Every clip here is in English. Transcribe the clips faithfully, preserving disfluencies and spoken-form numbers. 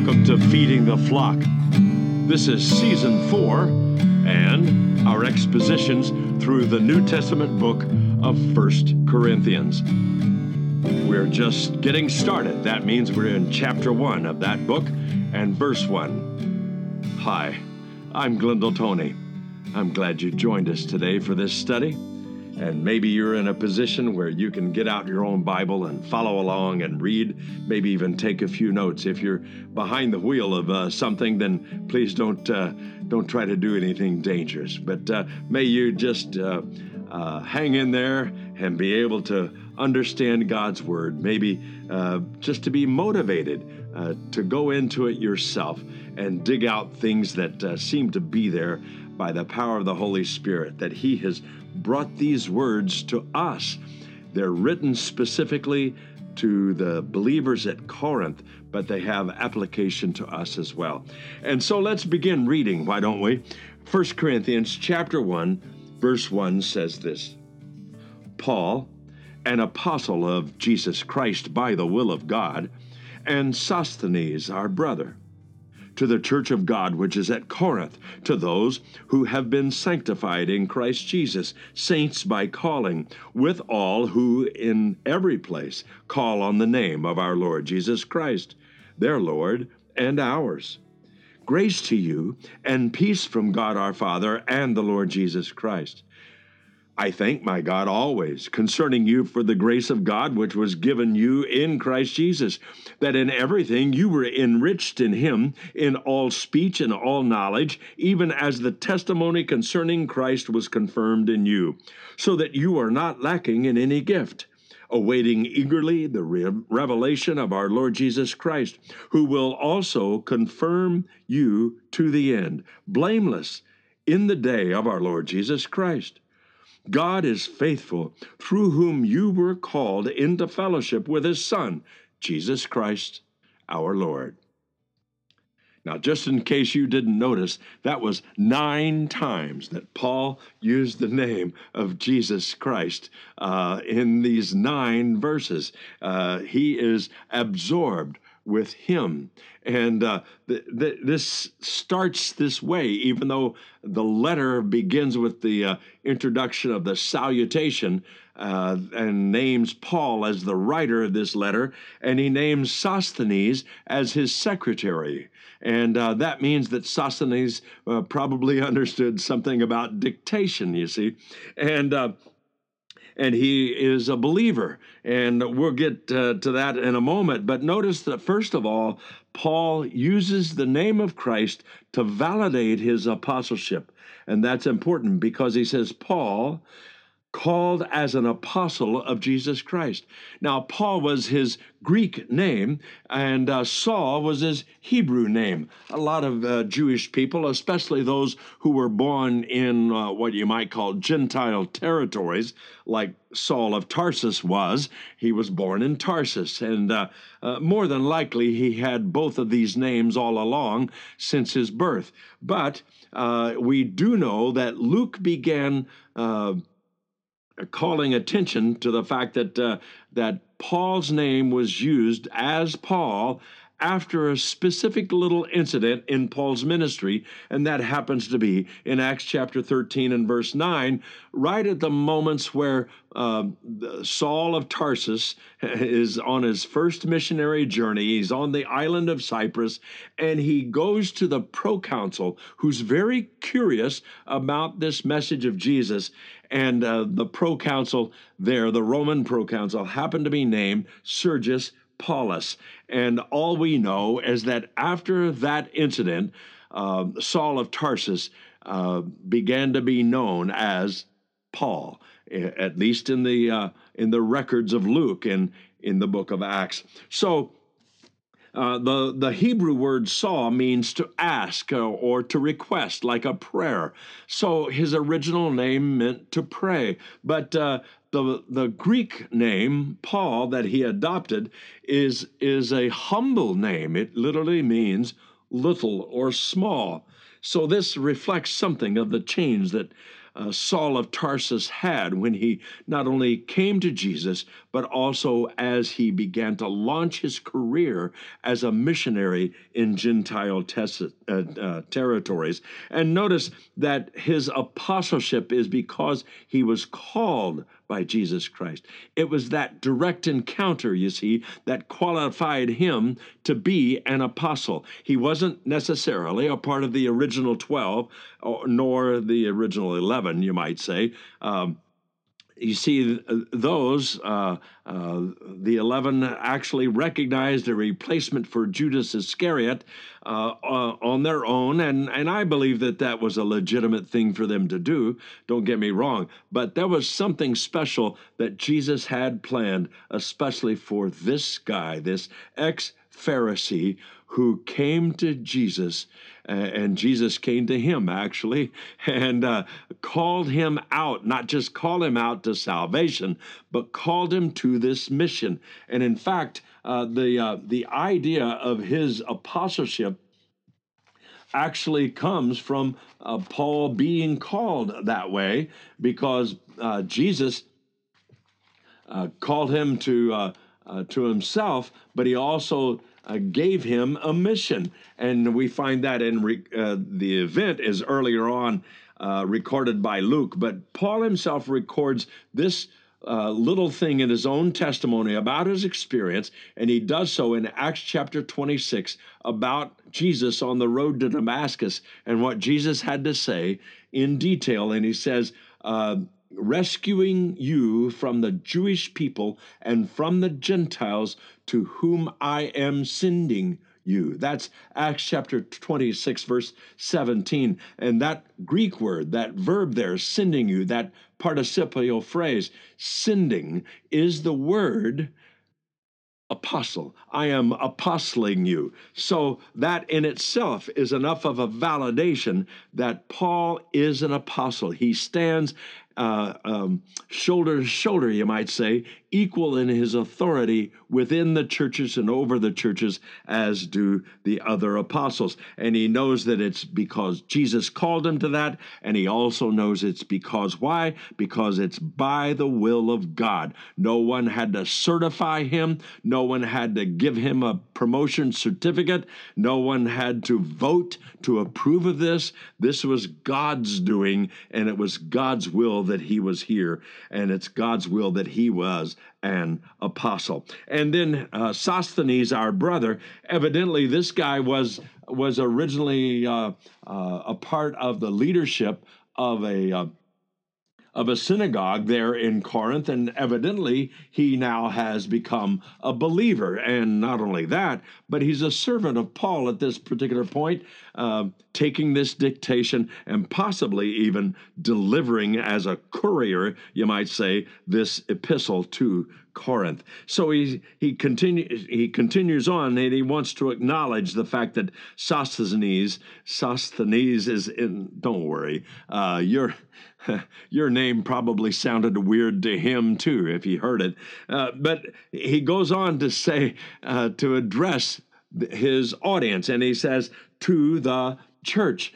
Welcome to Feeding the Flock. This is season four and our expositions through the New Testament book of First Corinthians. We're just getting started. That means we're in chapter one of that book and verse one. Hi, I'm Glendale Tony. I'm glad you joined us today for this study. And maybe you're in a position where you can get out your own Bible and follow along and read, maybe even take a few notes. If you're behind the wheel of uh, something, then please don't uh, don't try to do anything dangerous. But uh, may you just uh, uh, hang in there and be able to understand God's Word, maybe uh, just to be motivated uh, to go into it yourself and dig out things that uh, seem to be there by the power of the Holy Spirit, that He has brought these words to us. They're written specifically to the believers at Corinth, but they have application to us as well. And so let's begin reading, why don't we? First Corinthians chapter one, verse one says this: Paul, an apostle of Jesus Christ by the will of God, and Sosthenes, our brother, to the church of God which is at Corinth, to those who have been sanctified in Christ Jesus, saints by calling, with all who in every place call on the name of our Lord Jesus Christ, their Lord and ours. Grace to you and peace from God our Father and the Lord Jesus Christ. I thank my God always concerning you for the grace of God which was given you in Christ Jesus, that in everything you were enriched in Him, in all speech and all knowledge, even as the testimony concerning Christ was confirmed in you, so that you are not lacking in any gift, awaiting eagerly the re- revelation of our Lord Jesus Christ, who will also confirm you to the end, blameless in the day of our Lord Jesus Christ. God is faithful, through whom you were called into fellowship with His Son, Jesus Christ, our Lord. Now, just in case you didn't notice, that was nine times that Paul used the name of Jesus Christ uh, in these nine verses. Uh, he is absorbed with Him. And uh, th- th- this starts this way, even though the letter begins with the uh, introduction of the salutation uh, and names Paul as the writer of this letter, and he names Sosthenes as his secretary. And uh, that means that Sosthenes uh, probably understood something about dictation, you see. And uh, and he is a believer. And we'll get uh, to that in a moment. But notice that, first of all, Paul uses the name of Christ to validate his apostleship. And that's important because he says, Paul, called as an apostle of Jesus Christ. Now, Paul was his Greek name, and uh, Saul was his Hebrew name. A lot of uh, Jewish people, especially those who were born in uh, what you might call Gentile territories, like Saul of Tarsus was. He was born in Tarsus, and uh, uh, more than likely he had both of these names all along since his birth. But uh, we do know that Luke began uh, calling attention to the fact that uh, that Paul's name was used as Paul after a specific little incident in Paul's ministry, and that happens to be in Acts chapter thirteen and verse nine, right at the moments where uh, Saul of Tarsus is on his first missionary journey. He's on the island of Cyprus, and he goes to the proconsul, who's very curious about this message of Jesus. And uh, the proconsul there, the Roman proconsul, happened to be named Sergius Paulus. And all we know is that after that incident, uh, Saul of Tarsus uh, began to be known as Paul, at least in the uh, in the records of Luke and in the book of Acts. So Uh, the, the Hebrew word saw means to ask uh, or to request, like a prayer. So his original name meant to pray. But uh, the, the Greek name, Paul, that he adopted is, is a humble name. It literally means little or small. So this reflects something of the change that uh, Saul of Tarsus had when he not only came to Jesus, but also as he began to launch his career as a missionary in Gentile tes- uh, uh, territories. And notice that his apostleship is because he was called by Jesus Christ. It was that direct encounter, you see, that qualified him to be an apostle. He wasn't necessarily a part of the original twelve, or, nor the original eleven, you might say. Um, You see, those, uh, uh, the eleven actually recognized a replacement for Judas Iscariot uh, uh, on their own, and, and I believe that that was a legitimate thing for them to do, don't get me wrong, but there was something special that Jesus had planned, especially for this guy, this ex-Pharisee who came to Jesus, uh, and Jesus came to him, actually, and uh, called him out, not just called him out to salvation, but called him to this mission. And in fact, uh, the, uh, the idea of his apostleship actually comes from uh, Paul being called that way, because uh, Jesus uh, called him to uh, uh, to himself, but he also uh, gave him a mission, and we find that in re- uh, the event is earlier on uh, recorded by Luke, but Paul himself records this uh, little thing in his own testimony about his experience, and he does so in Acts chapter twenty-six about Jesus on the road to Damascus and what Jesus had to say in detail, and he says, uh, rescuing you from the Jewish people and from the Gentiles to whom I am sending you. That's Acts chapter twenty-six, verse seventeen. And that Greek word, that verb there, sending you, that participial phrase, sending, is the word apostle. I am apostling you. So that in itself is enough of a validation that Paul is an apostle. He stands uh, um, shoulder to shoulder, you might say, equal in his authority within the churches and over the churches as do the other apostles. And he knows that it's because Jesus called him to that, and he also knows it's because why? Because it's by the will of God. No one had to certify him. No one had to give him a promotion certificate. No one had to vote to approve of this. This was God's doing, and it was God's will that he was here, and it's God's will that he was an apostle. And then uh, Sosthenes, our brother, evidently this guy was was originally uh, uh, a part of the leadership of a uh, of a synagogue there in Corinth, and evidently he now has become a believer. And not only that, but he's a servant of Paul at this particular point, uh, taking this dictation and possibly even delivering as a courier, you might say, this epistle to Corinth. So he he continues he continues on, and he wants to acknowledge the fact that Sosthenes Sosthenes is in. Don't worry, uh, your your name probably sounded weird to him too if he heard it. Uh, but he goes on to say uh, to address his audience, and he says to the church.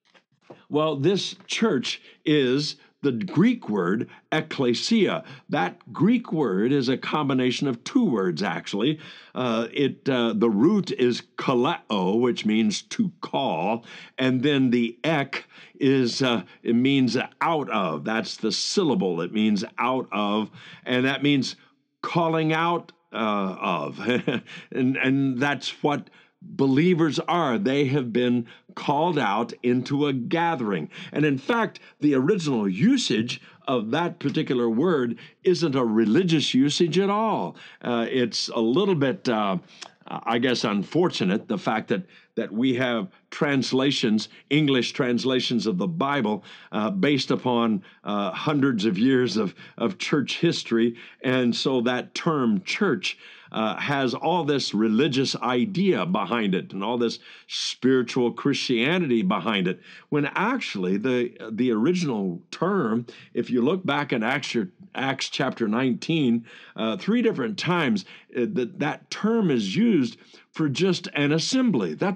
Well, this church is the Greek word ekklesia. That Greek word is a combination of two words, actually. Uh, it uh, the root is kaleo, which means to call, and then the ek is uh, it means out of. That's the syllable. It means out of, and that means calling out uh, of, and and that's what believers are. They have been called out into a gathering. And in fact, the original usage of that particular word isn't a religious usage at all. Uh, it's a little bit, uh, I guess, unfortunate, the fact that that we have translations, English translations of the Bible, uh, based upon uh, hundreds of years of, of church history. And so that term church uh, has all this religious idea behind it and all this spiritual Christianity behind it, when actually the, the original term, if you look back at Acts, Acts chapter nineteen, uh, three different times, uh, that, that term is used for just an assembly. That's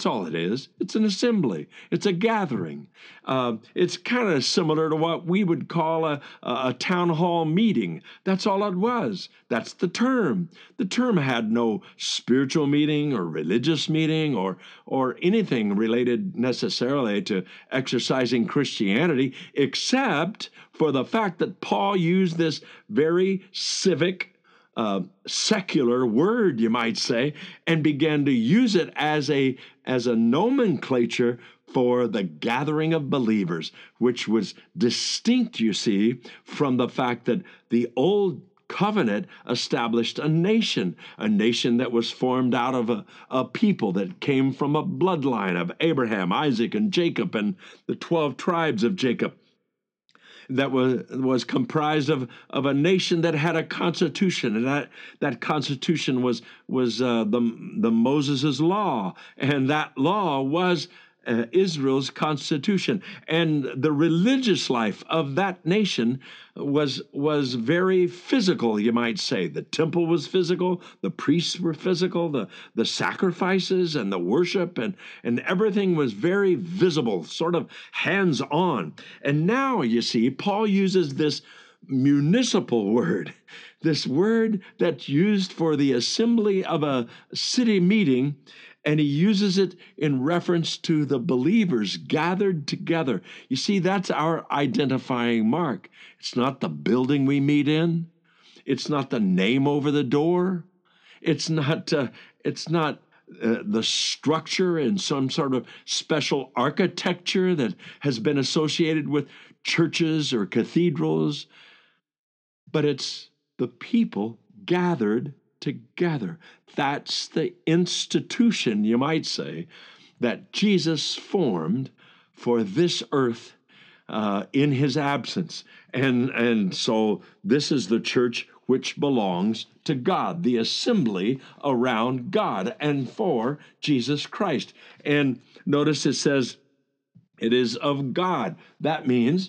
That's all it is. It's an assembly. It's a gathering. Uh, it's kind of similar to what we would call a, a town hall meeting. That's all it was. That's the term. The term had no spiritual meeting or religious meeting or, or anything related necessarily to exercising Christianity, except for the fact that Paul used this very civic, Uh, secular word, you might say, and began to use it as a as a nomenclature for the gathering of believers, which was distinct, you see, from the fact that the old covenant established a nation, a nation that was formed out of a, a people that came from a bloodline of Abraham, Isaac, and Jacob, and the twelve tribes of Jacob. That was was comprised of, of a nation that had a constitution, and that, that constitution was was uh, the the Moses' law, and that law was uh, Israel's constitution. And the religious life of that nation was was very physical, you might say. The temple was physical, the priests were physical, the, the sacrifices and the worship and, and everything was very visible, sort of hands-on. And now, you see, Paul uses this municipal word, this word that's used for the assembly of a city meeting, and he uses it in reference to the believers gathered together. You see, that's our identifying mark. It's not the building we meet in. It's not the name over the door. It's not, uh, it's not uh, the structure and some sort of special architecture that has been associated with churches or cathedrals, but it's the people gathered together. That's the institution, you might say, that Jesus formed for this earth uh, in his absence. And, and so this is the church which belongs to God, the assembly around God and for Jesus Christ. And notice it says it is of God. That means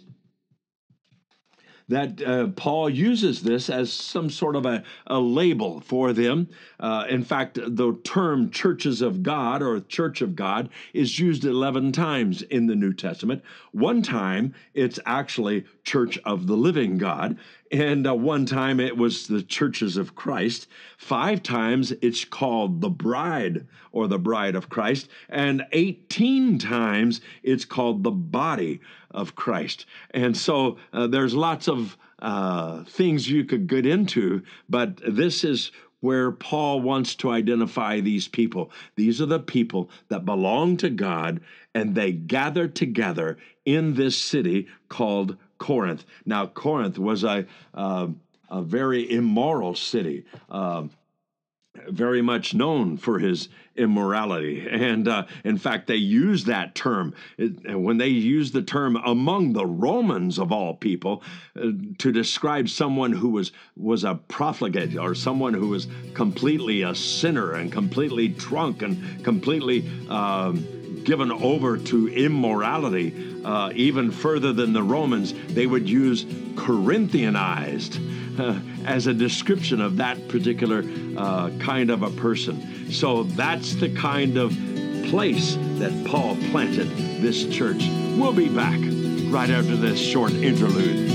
that uh, Paul uses this as some sort of a, a label for them. Uh, in fact, the term churches of God or church of God is used eleven times in the New Testament. One time, it's actually church of the living God. And uh, one time it was the churches of Christ. Five times it's called the bride or the bride of Christ. And eighteen times it's called the body of Christ. And so uh, there's lots of uh, things you could get into, but this is where Paul wants to identify these people. These are the people that belong to God, and they gather together in this city called Corinth. Now, Corinth was a uh, a very immoral city, uh, very much known for his immorality. And uh, in fact, they use that term. It, when they use the term among the Romans of all people uh, to describe someone who was, was a profligate or someone who was completely a sinner and completely drunk and completely um, given over to immorality, uh, even further than the Romans, they would use Corinthianized uh, as a description of that particular uh, kind of a person. So that's the kind of place that Paul planted this church. We'll be back right after this short interlude.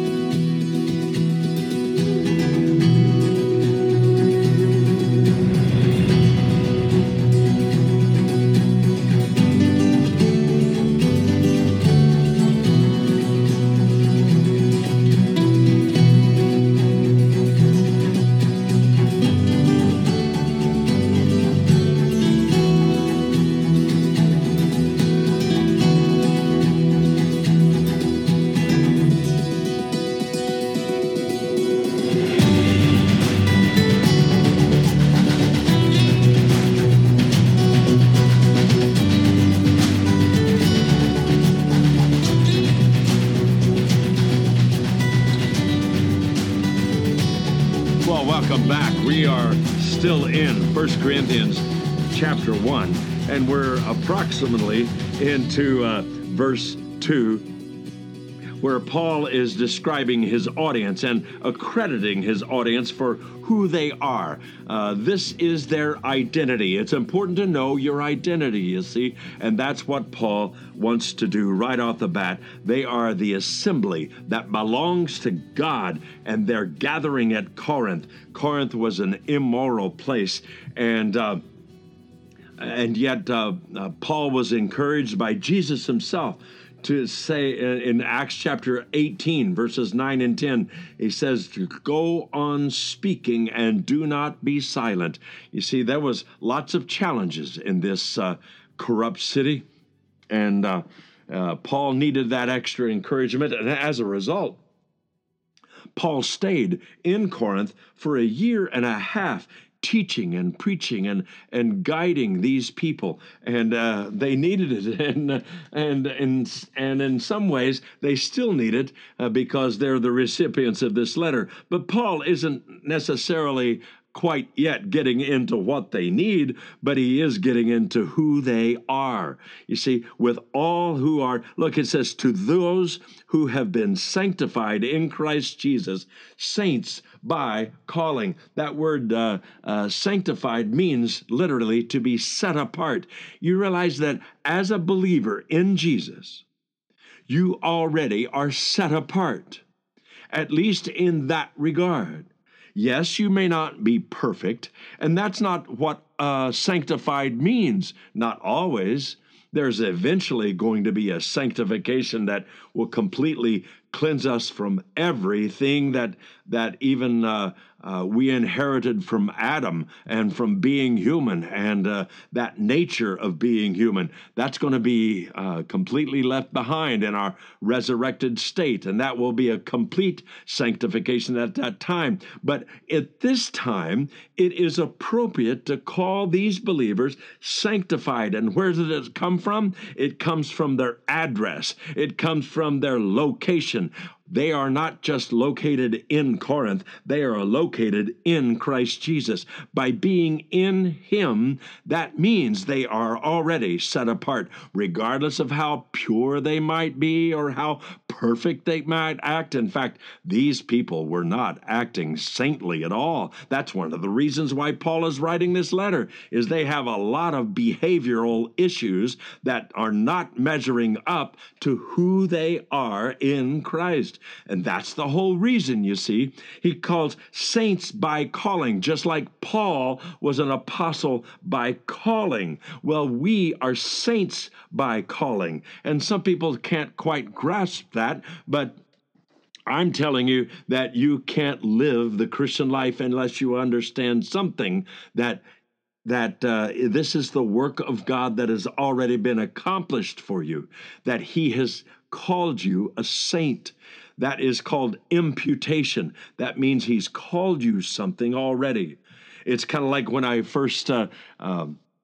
Welcome back. We are still in First Corinthians chapter one, and we're approximately into uh, verse two, where Paul is describing his audience and accrediting his audience for who they are. Uh, this is their identity. It's important to know your identity, you see, and that's what Paul wants to do right off the bat. They are the assembly that belongs to God, and they're gathering at Corinth. Corinth was an immoral place, and uh, and yet uh, uh, Paul was encouraged by Jesus himself to say in Acts chapter eighteen, verses nine and ten, he says to go on speaking and do not be silent. You see, there was lots of challenges in this uh, corrupt city, and uh, uh, Paul needed that extra encouragement, and as a result, Paul stayed in Corinth for a year and a half, teaching and preaching and and guiding these people, and uh, they needed it, and and and and in some ways they still need it uh, because they're the recipients of this letter. But Paul isn't necessarily quite yet getting into what they need, but he is getting into who they are. You see, with all who are, look, it says, to those who have been sanctified in Christ Jesus, saints by calling. That word uh, uh, sanctified means literally to be set apart. You realize that as a believer in Jesus, you already are set apart, at least in that regard. Yes, you may not be perfect, and that's not what uh, sanctified means. Not always. There's eventually going to be a sanctification that will completely cleanse us from everything that that even uh, uh, we inherited from Adam and from being human, and uh, that nature of being human. That's going to be uh, completely left behind in our resurrected state, and that will be a complete sanctification at that time. But at this time, it is appropriate to call these believers sanctified. And where does it come from? It comes from their address. It comes from their location. They are not just located in Corinth, they are located in Christ Jesus. By being in Him, that means they are already set apart, regardless of how pure they might be or how perfect they might act. In fact, these people were not acting saintly at all. That's one of the reasons why Paul is writing this letter, is they have a lot of behavioral issues that are not measuring up to who they are in Christ. And that's the whole reason, you see. He calls saints by calling, just like Paul was an apostle by calling. Well, we are saints by calling. And some people can't quite grasp that, but I'm telling you that you can't live the Christian life unless you understand something that that uh, this is the work of God that has already been accomplished for you, that He has called you a saint. That is called imputation. That means He's called you something already. It's kind of like when I first uh, uh,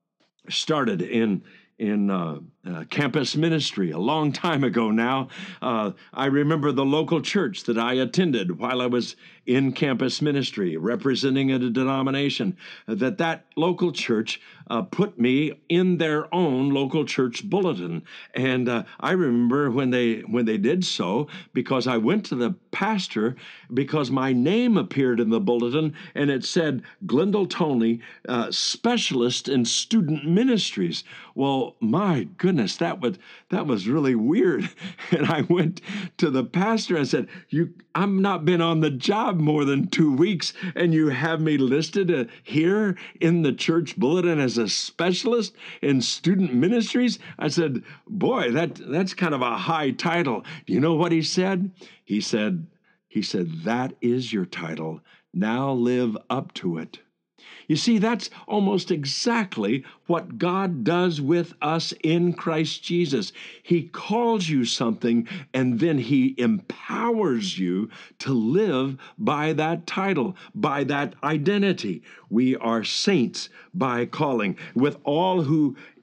started in in uh, uh, campus ministry a long time ago now. Uh, I remember the local church that I attended while I was in campus ministry, representing a denomination, that that local church uh, put me in their own local church bulletin. And uh, I remember when they when they did so, because I went to the pastor because my name appeared in the bulletin, and it said Glendale Toney, uh, specialist in student ministries. Well, my goodness, that was that was really weird. And I went to the pastor and said, "You, I'm not been on the job more than two weeks, and you have me listed uh, here in the church bulletin as a specialist in student ministries?" I said, "Boy, that that's kind of a high title." You know what he said? He said, he said, "That is your title. Now live up to it." You see, that's almost exactly what God does with us in Christ Jesus. He calls you something, and then He empowers you to live by that title, by that identity. We are saints by calling. With all who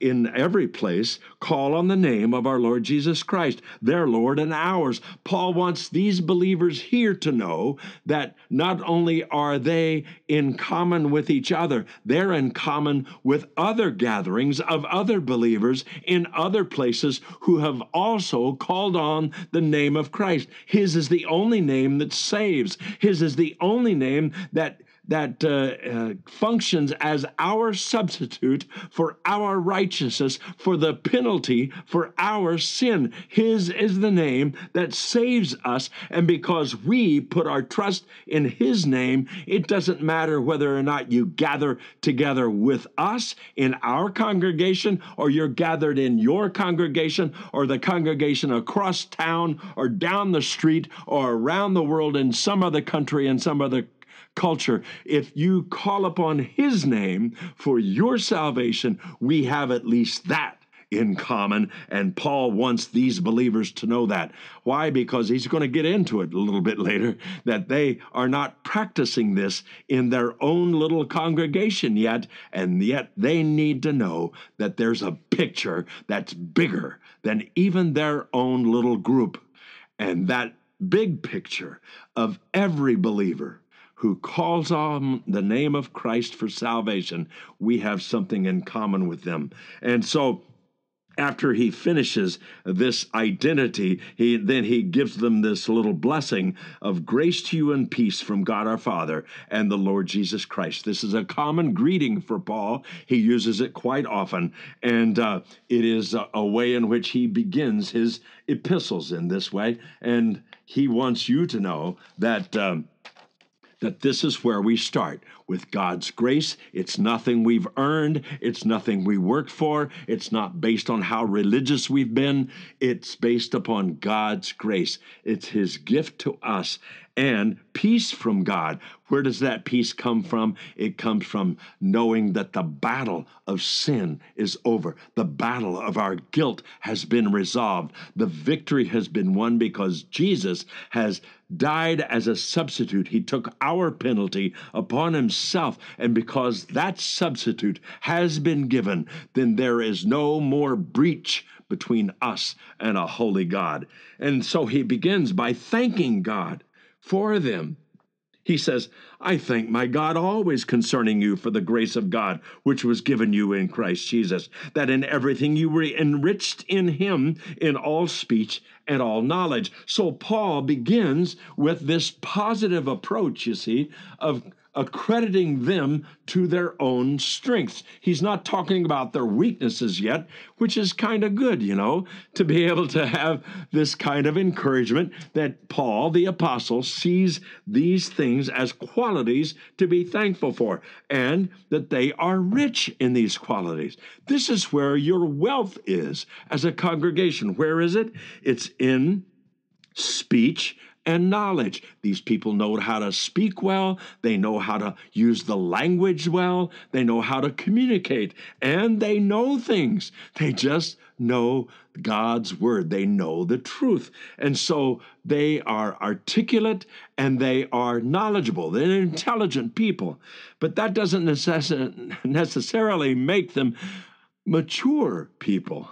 in every place call on the name of our Lord Jesus Christ, their Lord and ours. Paul wants these believers here to know that not only are they in common with each other, they're in common with other gatherings of other believers in other places who have also called on the name of Christ. His is the only name that saves. His is the only name that that uh, uh, functions as our substitute for our righteousness, for the penalty for our sin. His is the name that saves us, and because we put our trust in His name, it doesn't matter whether or not you gather together with us in our congregation, or you're gathered in your congregation, or the congregation across town, or down the street, or around the world in some other country, in some other culture. If you call upon His name for your salvation, we have at least that in common, and Paul wants these believers to know that. Why? Because he's going to get into it a little bit later, that they are not practicing this in their own little congregation yet, and yet they need to know that there's a picture that's bigger than even their own little group, and that big picture of every believer who calls on the name of Christ for salvation, we have something in common with them. And so after he finishes this identity, he then he gives them this little blessing of grace to you and peace from God our Father and the Lord Jesus Christ. This is a common greeting for Paul. He uses it quite often, and uh, it is a, a way in which he begins his epistles in this way. And he wants you to know that um, that this is where we start, with God's grace. It's nothing we've earned. It's nothing we worked for. It's not based on how religious we've been. It's based upon God's grace. It's His gift to us. And peace from God. Where does that peace come from? It comes from knowing that the battle of sin is over. The battle of our guilt has been resolved. The victory has been won because Jesus has died as a substitute. He took our penalty upon Himself. And because that substitute has been given, then there is no more breach between us and a holy God. And so he begins by thanking God for them. He says, I thank my God always concerning you for the grace of God, which was given you in Christ Jesus, that in everything you were enriched in Him in all speech and all knowledge. So Paul begins with this positive approach, you see, of accrediting them to their own strengths. He's not talking about their weaknesses yet, which is kind of good, you know, to be able to have this kind of encouragement that Paul, the apostle, sees these things as qualities to be thankful for, and that they are rich in these qualities. This is where your wealth is as a congregation. Where is it? It's in speech and knowledge. These people know how to speak well. They know how to use the language well. They know how to communicate, and they know things. They just know God's word. They know the truth. And so they are articulate and they are knowledgeable. They're intelligent people. But that doesn't necess- necessarily make them mature people.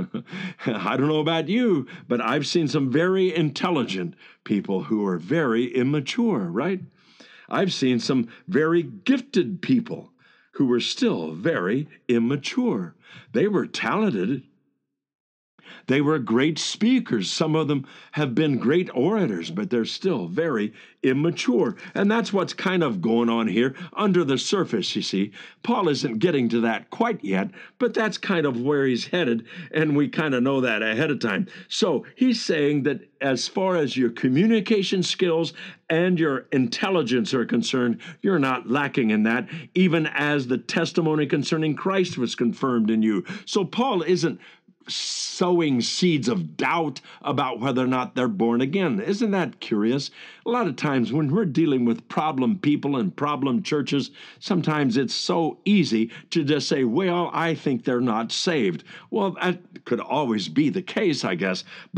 I don't know about you, but I've seen some very intelligent people who are very immature, right? I've seen some very gifted people who were still very immature. They were talented. They were great speakers. Some of them have been great orators, but they're still very immature. And that's what's kind of going on here under the surface, you see. Paul isn't getting to that quite yet, but that's kind of where he's headed, and we kind of know that ahead of time. So he's saying that as far as your communication skills and your intelligence are concerned, you're not lacking in that, even as the testimony concerning Christ was confirmed in you. So Paul isn't sowing seeds of doubt about whether or not they're born again. Isn't that curious? A lot of times when we're dealing with problem people and problem churches, sometimes it's so easy to just say, well, I think they're not saved. Well, that could always be the case, I guess, but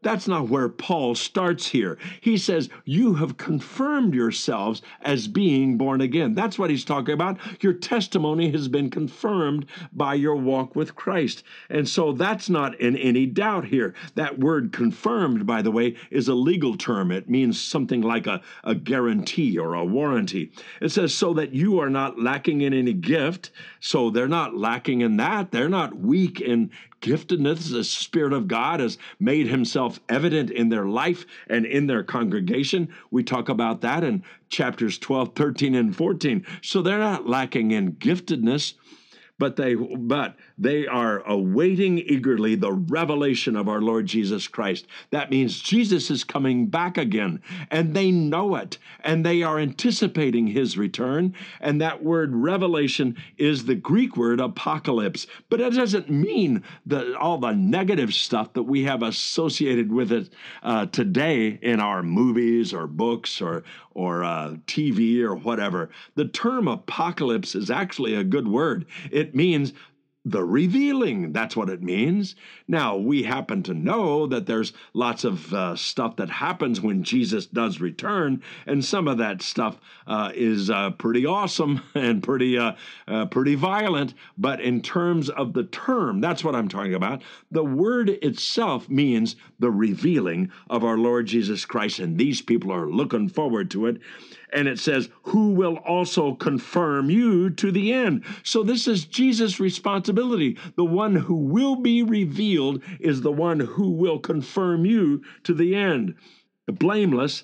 that's not where Paul starts here. He says, you have confirmed yourselves as being born again. That's what he's talking about. Your testimony has been confirmed by your walk with Christ. And so that's not in any doubt here. That word confirmed, by the way, is a legal term. It means something like a, a guarantee or a warranty. It says, so that you are not lacking in any gift. So they're not lacking in that. They're not weak in giftedness. The Spirit of God has made himself evident in their life and in their congregation. We talk about that in chapters twelve, thirteen, and fourteen. So they're not lacking in giftedness, but they but they are awaiting eagerly the revelation of our Lord Jesus Christ. That means Jesus is coming back again, and they know it, and they are anticipating his return. And that word revelation is the Greek word apocalypse, but it doesn't mean the, all the negative stuff that we have associated with it uh, today in our movies or books or or uh, T V or whatever. The term apocalypse is actually a good word. It means the revealing. That's what it means. Now, we happen to know that there's lots of uh, stuff that happens when Jesus does return, and some of that stuff uh, is uh, pretty awesome and pretty uh, uh, pretty violent. But in terms of the term, that's what I'm talking about. The word itself means the revealing of our Lord Jesus Christ, and these people are looking forward to it. And it says, who will also confirm you to the end. So this is Jesus' responsibility. The one who will be revealed is the one who will confirm you to the end. Blameless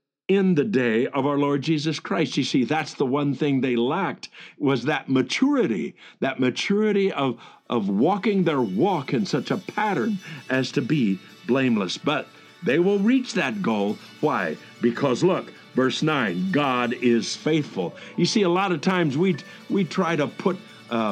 in the day of our Lord Jesus Christ. You see, that's the one thing they lacked, was that maturity, that maturity of, of walking their walk in such a pattern as to be blameless. But they will reach that goal. Why? Because look, verse nine, God is faithful. You see, a lot of times we we try to put uh,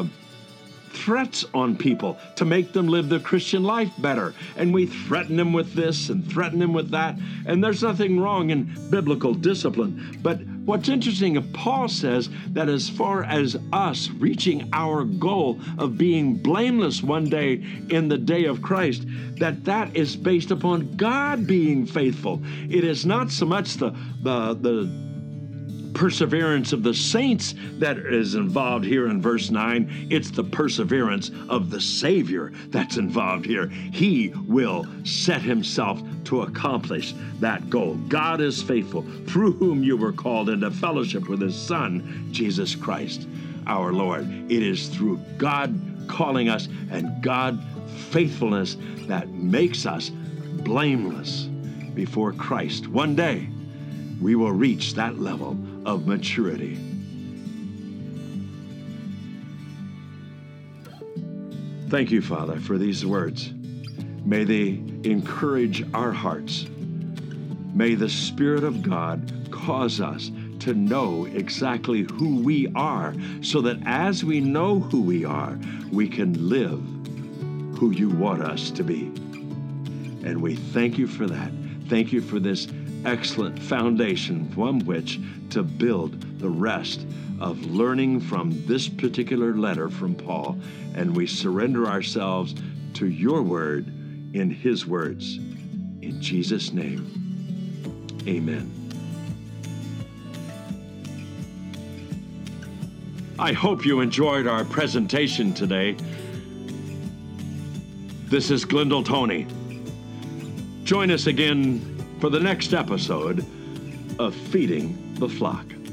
threats on people to make them live the Christian life better. And we threaten them with this and threaten them with that. And there's nothing wrong in biblical discipline. But what's interesting, Paul says that as far as us reaching our goal of being blameless one day in the day of Christ, that that is based upon God being faithful. It is not so much the the the perseverance of the saints that is involved here in verse nine. It's the perseverance of the Savior that's involved here. He will set himself to accomplish that goal. God is faithful, through whom you were called into fellowship with his Son, Jesus Christ, our Lord. It is through God calling us and God faithfulness that makes us blameless before Christ. One day, we will reach that level of maturity. Thank you, Father, for these words. May they encourage our hearts. May the Spirit of God cause us to know exactly who we are, so that as we know who we are, we can live who you want us to be. And we thank you for that. Thank you for this excellent foundation from which to build the rest of learning from this particular letter from Paul. And we surrender ourselves to your word in his words. In Jesus' name, amen. I hope you enjoyed our presentation today. This is Glendale Tony. Join us again for the next episode of Feeding the Flock.